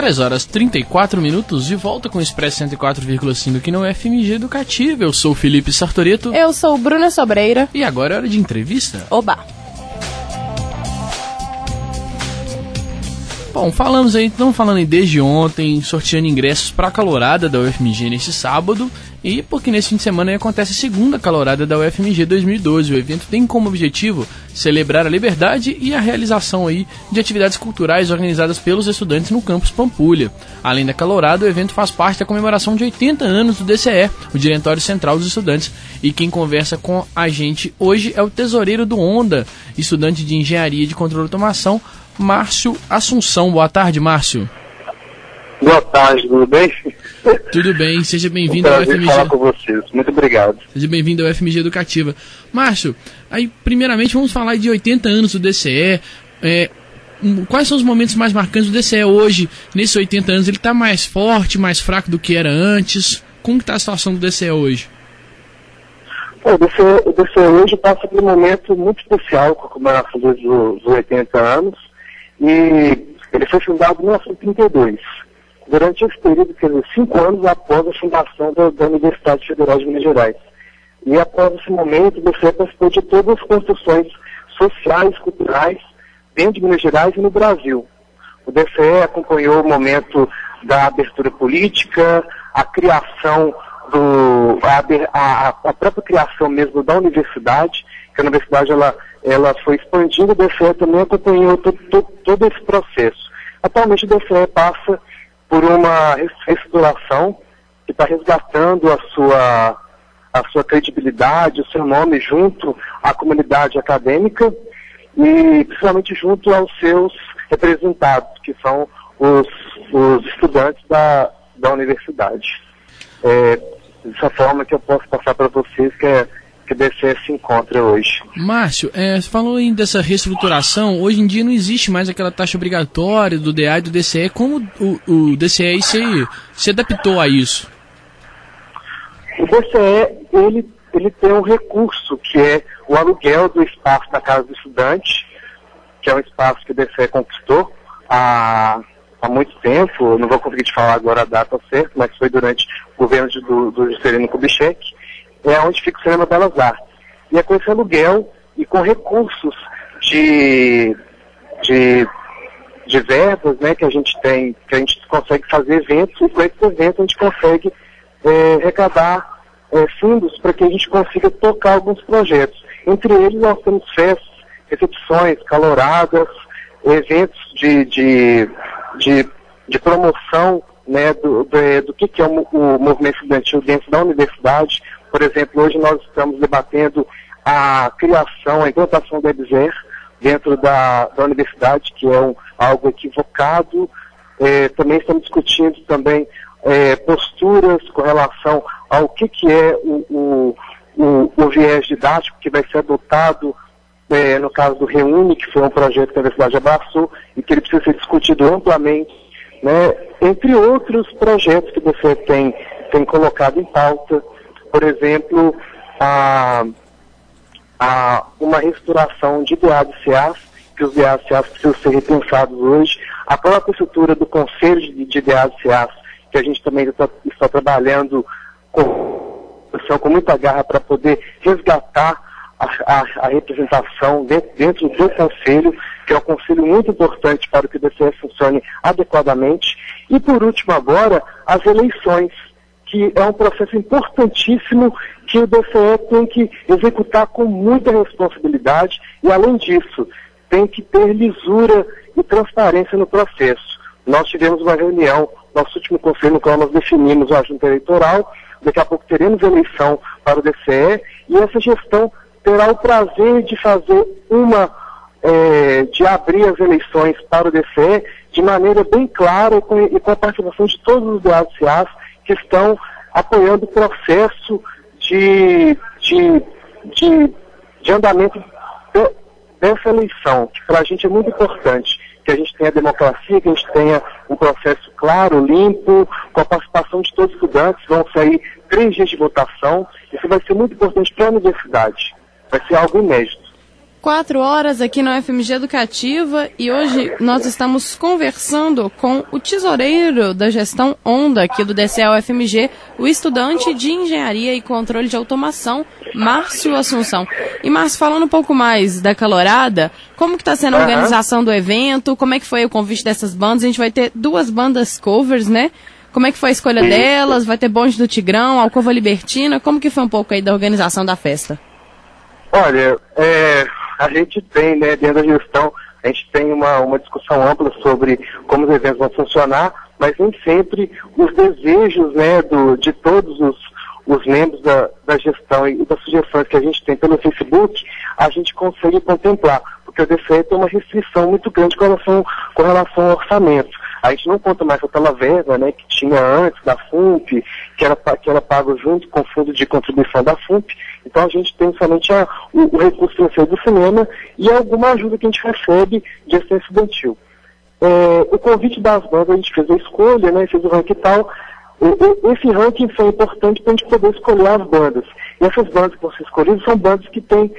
10h34, de volta com o Expresso 104,5 aqui no FMG Educativa. Eu sou o Felipe Sartoreto. Eu sou o Bruna Sobreira. E agora é hora de entrevista. Oba! Bom, estamos falando aí desde ontem, sorteando ingressos para a calorada da UFMG nesse sábado, e porque nesse fim de semana acontece a segunda calorada da UFMG 2012. O evento tem como objetivo celebrar a liberdade e a realização aí de atividades culturais organizadas pelos estudantes no campus Pampulha. Além da calorada, o evento faz parte da comemoração de 80 anos do DCE, o Diretório Central dos Estudantes, e quem conversa com a gente hoje é o tesoureiro do Onda, estudante de Engenharia de Controle e Automação, Márcio Assunção. Boa tarde, Márcio. Boa tarde, tudo bem? Tudo bem, seja bem-vindo ao FMG. Falar com vocês. Muito obrigado. Seja bem-vindo ao FMG Educativa. Márcio, aí primeiramente vamos falar de 80 anos do DCE. Quais são os momentos mais marcantes do DCE hoje, nesses 80 anos? Ele está mais forte, mais fraco do que era antes? Como está a situação do DCE hoje? O DCE hoje passa por um momento muito especial com a comemoração dos 80 anos. E ele foi fundado em 1932, durante esse período, quer dizer, 5 anos após a fundação da Universidade Federal de Minas Gerais. E após esse momento, o DCE participou de todas as construções sociais, culturais, dentro de Minas Gerais e no Brasil. O DCE acompanhou o momento da abertura política, a criação a própria criação mesmo da universidade, que a universidade ela foi expandindo, o DCE também acompanhou todo esse processo. Atualmente o DCE passa por uma reestruturação que está resgatando a sua credibilidade, o seu nome junto à comunidade acadêmica e principalmente junto aos seus representados, que são os estudantes da universidade. Dessa forma que eu posso passar para vocês que o DCE se encontra hoje. Márcio, você falou aí dessa reestruturação. Hoje em dia não existe mais aquela taxa obrigatória do DA e do DCE. Como o DCE se adaptou a isso? O DCE ele tem um recurso que é o aluguel do espaço da Casa do Estudante, que é um espaço que o DCE conquistou há muito tempo. Não vou conseguir te falar agora a data certa, mas foi durante o governo do Juscelino Kubitschek. É onde fica o Cinema Belas Artes. E é com esse aluguel e com recursos de verbas, né, que a gente tem, que a gente consegue fazer eventos, e com esses eventos a gente consegue arrecadar fundos para que a gente consiga tocar alguns projetos. Entre eles nós temos festas, recepções, caloradas, eventos de promoção, né, do que é o movimento estudantil dentro da universidade. Por exemplo, hoje nós estamos debatendo a criação, a implantação da EBSER dentro da universidade, que é algo equivocado. Também estamos discutindo posturas com relação ao que é o viés didático que vai ser adotado no caso do Reúne, que foi um projeto que a universidade abraçou e que ele precisa ser discutido amplamente, né, entre outros projetos que você tem colocado em pauta. Por exemplo, uma restauração de DA-CAs, que os DA-CAs precisam ser repensados hoje, a própria estrutura do Conselho de DA-CAs, que a gente também está trabalhando com muita garra para poder resgatar a representação dentro do Conselho, que é um conselho muito importante para que o DCE funcione adequadamente. E por último agora, as eleições, que é um processo importantíssimo que o DCE tem que executar com muita responsabilidade e, além disso, tem que ter lisura e transparência no processo. Nós tivemos uma reunião, nosso último conselho, no qual nós definimos a junta eleitoral. Daqui a pouco teremos eleição para o DCE e essa gestão terá o prazer de fazer de abrir as eleições para o DCE de maneira bem clara e com a participação de todos os DA-CAs que estão apoiando o processo de andamento dessa eleição, que para a gente é muito importante, que a gente tenha democracia, que a gente tenha um processo claro, limpo, com a participação de todos os estudantes. Vão sair 3 dias de votação. Isso vai ser muito importante para a universidade. Vai ser algo inédito. 4 horas aqui na UFMG Educativa e hoje nós estamos conversando com o tesoureiro da gestão Onda aqui do DCE UFMG, o estudante de Engenharia e Controle de Automação, Márcio Assunção. E Márcio, falando um pouco mais da calorada, como que está sendo a organização do evento, como é que foi o convite dessas bandas? A gente vai ter 2 bandas covers, né? Como é que foi a escolha delas? Vai ter Bonde do Tigrão, Alcova Libertina, como que foi um pouco aí da organização da festa? Olha, a gente tem, né, dentro da gestão, a gente tem uma discussão ampla sobre como os eventos vão funcionar, mas nem sempre os desejos, né, de todos os membros da gestão e das sugestões que a gente tem pelo Facebook, a gente consegue contemplar, porque o DCE tem uma restrição muito grande com relação ao orçamento. A gente não conta mais com aquela verba, né, que tinha antes da FUNP, que era pago junto com o fundo de contribuição da FUNP. Então a gente tem somente o recurso financeiro do cinema e alguma ajuda que a gente recebe de gestão estudantil. O convite das bandas, a gente fez a escolha, né, fez o ranking e tal. Esse ranking foi importante para a gente poder escolher as bandas. E essas bandas que vão ser escolhidas são bandas que têm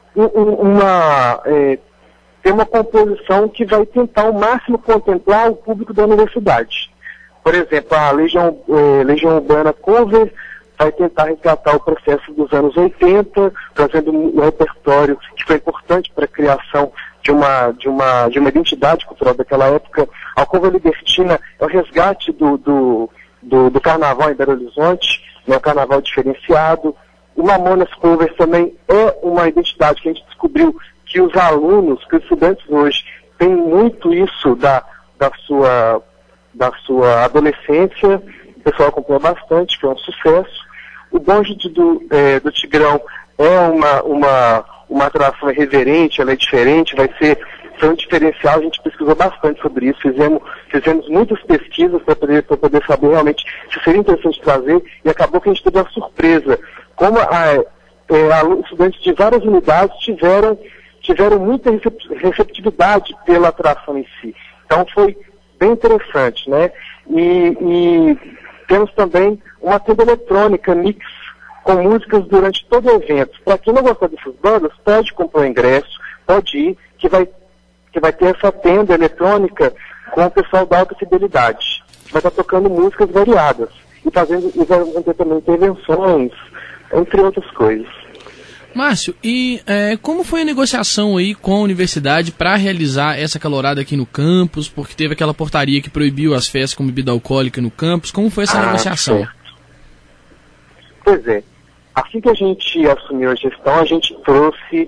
tem uma composição que vai tentar ao máximo contemplar o público da universidade. Por exemplo, a Legião Urbana Cover vai tentar resgatar o processo dos anos 80, trazendo um repertório que foi importante para a criação de uma identidade cultural daquela época. A Alcova Libertina é o resgate do carnaval em Belo Horizonte, né, um carnaval diferenciado. O Mamonas Cover também é uma identidade que a gente descobriu que os alunos, que os estudantes hoje têm muito isso da sua adolescência, o pessoal acompanha bastante, que é um sucesso. O Bonde do Tigrão é uma atração irreverente, ela é diferente, vai ser um diferencial, a gente pesquisou bastante sobre isso, fizemos muitas pesquisas para poder saber realmente se seria interessante trazer, e acabou que a gente teve uma surpresa, como estudantes de várias unidades tiveram muita receptividade pela atração em si. Então foi bem interessante, né? E temos também uma tenda eletrônica mix com músicas durante todo o evento. Para quem não gostar dessas bandas, pode comprar o ingresso, pode ir, que vai ter essa tenda eletrônica com o pessoal da alta fidelidade. Vai estar tocando músicas variadas e vão ter também intervenções, entre outras coisas. Márcio, e como foi a negociação aí com a universidade para realizar essa calorada aqui no campus? Porque teve aquela portaria que proibiu as festas com bebida alcoólica no campus. Como foi essa negociação? Certo. Pois é. Assim que a gente assumiu a gestão, a gente trouxe,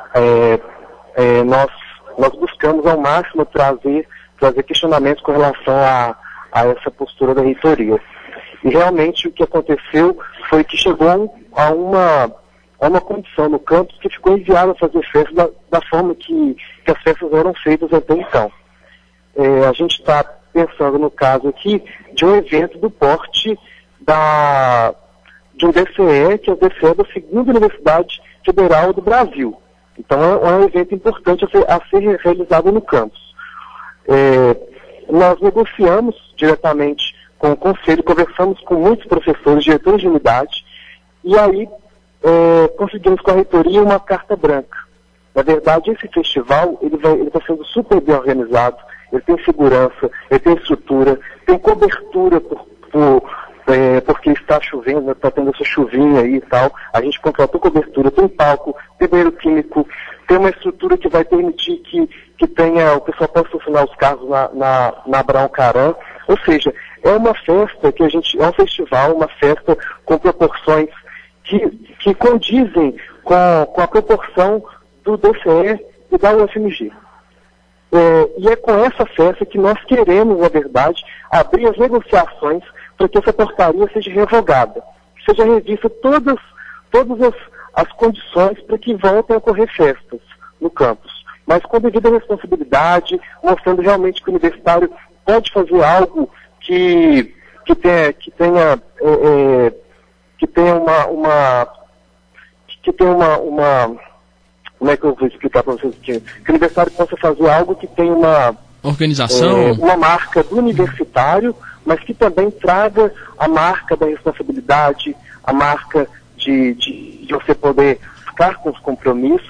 nós buscamos ao máximo trazer questionamentos com relação a essa postura da reitoria. E realmente o que aconteceu foi que chegou a uma condição no campus que ficou inviável fazer festas da forma que as festas eram feitas até então. A gente está pensando no caso aqui de um evento do porte de um DCE, que é o DCE da segunda Universidade Federal do Brasil. Então é um evento importante a ser realizado no campus. Nós negociamos diretamente com o conselho, conversamos com muitos professores, diretores de unidade, e aí conseguimos com a reitoria uma carta branca. Na verdade, esse festival ele está sendo super bem organizado, ele tem segurança, ele tem estrutura, tem cobertura porque está chovendo, está tendo essa chuvinha aí e tal. A gente contratou cobertura, tem palco, tem banheiro químico, tem uma estrutura que vai permitir que o pessoal possa estacionar os carros na Abraão Caram. Ou seja, é uma festa é um festival, uma festa com proporções que condizem com a proporção do DCE e da UFMG. E é com essa festa que nós queremos, na verdade, abrir as negociações para que essa portaria seja revogada, que seja revista todas as condições para que voltem a ocorrer festas no campus, mas com devida responsabilidade, mostrando realmente que o universitário pode fazer algo que tenha como é que eu vou explicar para vocês aqui? Que o universitário possa fazer algo que tenha uma organização, uma marca do universitário, mas que também traga a marca da responsabilidade, a marca de você poder ficar com os compromissos,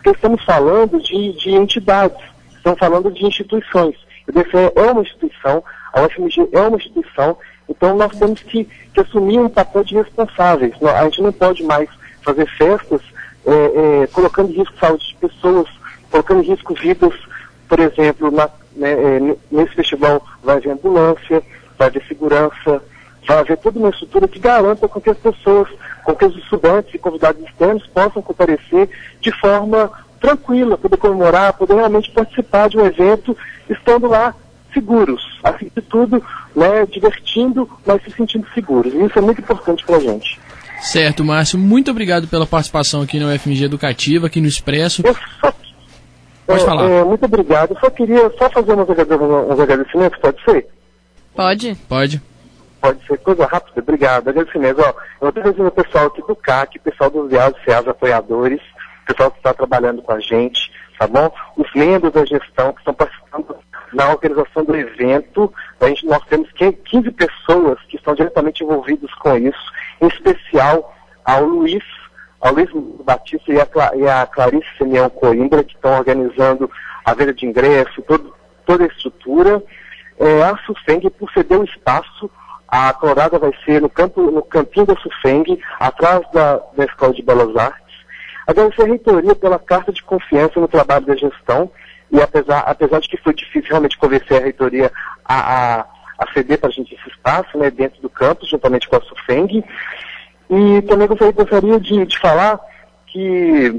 porque estamos falando de entidades, estamos falando de instituições. O DCE é uma instituição, a UFMG é uma instituição, então nós temos que assumir um papel de responsáveis. A gente não pode mais fazer festas colocando em risco a saúde de pessoas, colocando em risco vidas. Por exemplo, nesse festival vai haver ambulância, vai haver segurança, vai haver toda uma estrutura que garanta com que as pessoas, com que os estudantes e convidados externos possam comparecer de forma tranquila, poder comemorar, poder realmente participar de um evento, estando lá seguros, assim de tudo, divertindo, mas se sentindo seguros. E isso é muito importante para a gente. Certo, Márcio, muito obrigado pela participação aqui na UFMG Educativa, aqui no Expresso. Pode falar. Muito obrigado. Eu só queria fazer uns agradecimentos, pode ser? Pode. Pode ser coisa rápida, obrigado. Agradecimentos. Eu estou dizendo o pessoal aqui do CAC, o pessoal dos CEAS apoiadores, o pessoal que está trabalhando com a gente, tá bom? Os membros da gestão que estão participando na organização do evento. Nós temos 15 pessoas que estão diretamente envolvidas com isso, em especial ao Luiz Batista e a Clarice Simeão Coimbra, que estão organizando a venda de ingresso, toda a estrutura. A SUFENG, por ceder o espaço, a colorada vai ser no campinho da SUFENG, atrás da Escola de Belas Artes. Agradecer a reitoria pela carta de confiança no trabalho da gestão, e apesar de que foi difícil realmente convencer a reitoria a ceder para a gente esse espaço, dentro do campus, juntamente com a SUFENG. E também gostaria de falar que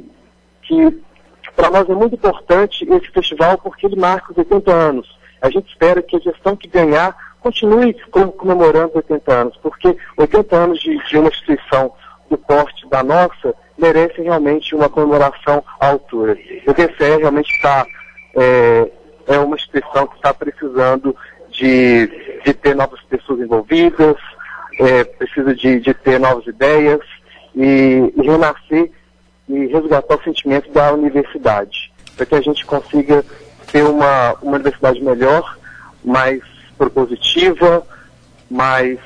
para nós é muito importante esse festival, porque ele marca os 80 anos. A gente espera que a gestão que ganhar continue comemorando os 80 anos, porque 80 anos de uma instituição do porte da nossa merece realmente uma comemoração à altura. O DCE realmente é uma instituição que está precisando de ter novas pessoas envolvidas, precisa de ter novas ideias e renascer e resgatar o sentimento da universidade, para que a gente consiga ter uma universidade melhor, mais propositiva, mais,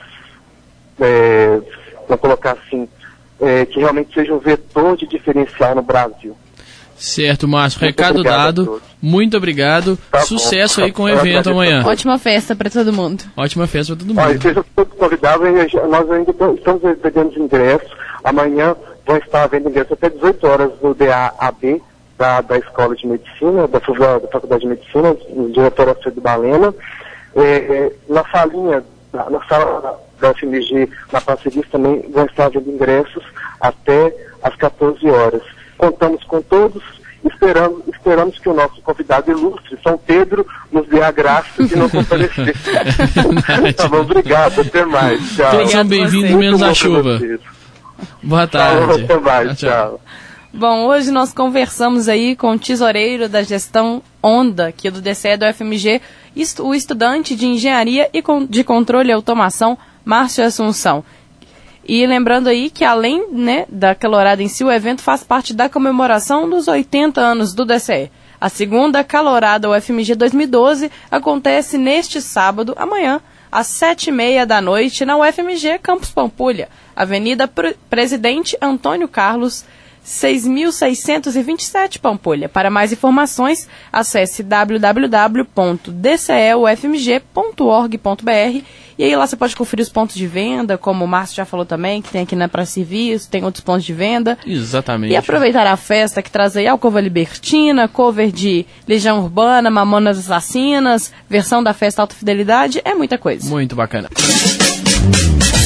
vou colocar assim, que realmente seja um vetor de diferencial no Brasil. Certo, Márcio. Recado dado. Muito obrigado. Tá Sucesso bom. aí com o evento amanhã. Ótima festa para todo mundo. Ótima festa para todo mundo. Sejam todos convidados. Nós ainda estamos vendendo ingressos. Amanhã vão estar vendendo ingressos até 18 horas no DAAB da Escola de Medicina, da Faculdade de Medicina, o diretor Alfredo Balena. Na salinha, na sala da UFMG, na parceria também vão estar vendendo ingressos até às 14 horas. Contamos com todos, esperamos que o nosso convidado ilustre, São Pedro, nos dê a graça de não comparecer. Tá bom, obrigado, até mais. Tchau. Todos são bem-vindos, menos a chuva. Boa tarde. Até mais, tchau. Bom, hoje nós conversamos aí com o tesoureiro da gestão Onda, aqui do DCE do UFMG, o estudante de Engenharia e de Controle e Automação, Márcio Assunção. E lembrando aí que além da calorada em si, o evento faz parte da comemoração dos 80 anos do DCE. A segunda calorada UFMG 2012 acontece neste sábado, amanhã, às 7h30 da noite, na UFMG Campus Pampulha, Avenida Presidente Antônio Carlos, 6.627 Pampulha. Para mais informações, acesse www.dceufmg.org.br e aí lá você pode conferir os pontos de venda, como o Márcio já falou também, que tem aqui na Praça Serviço, tem outros pontos de venda. Exatamente. E aproveitar a festa que traz aí Alcova Libertina, cover de Legião Urbana, Mamonas Assassinas, versão da festa Alta Fidelidade, é muita coisa. Muito bacana.